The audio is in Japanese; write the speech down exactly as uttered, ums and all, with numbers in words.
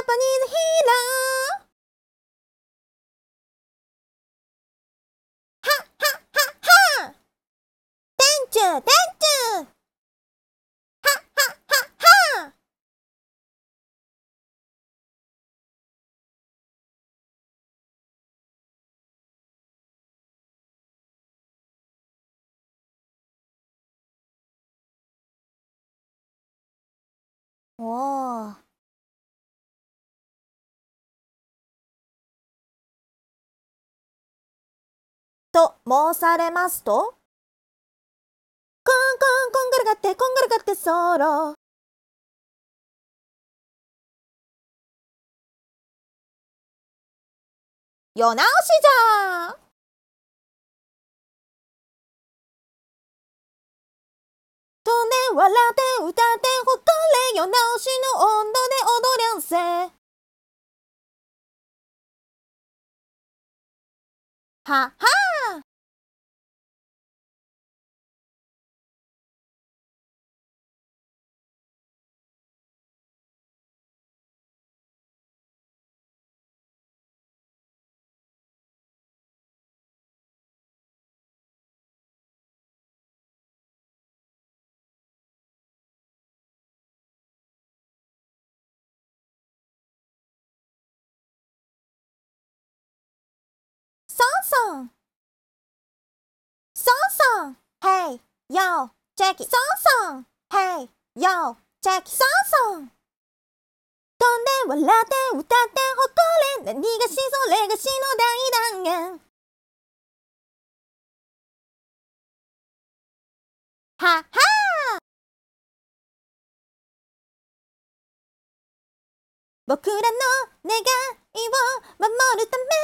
Japanese hero はっはっはっは店長店長はっはっはっはおーと申されますと、コンコンこんがらがってこんがらがってソロ世直しじゃーとね笑って歌ってほっとれ世直しの温度で踊りゃんせははソンソンソンソン Hey yo check it ソンソン Hey yo check it ソンソン飛んで笑って歌ってほっとれ何がしそれがしの大断言はは僕らの願いを守るため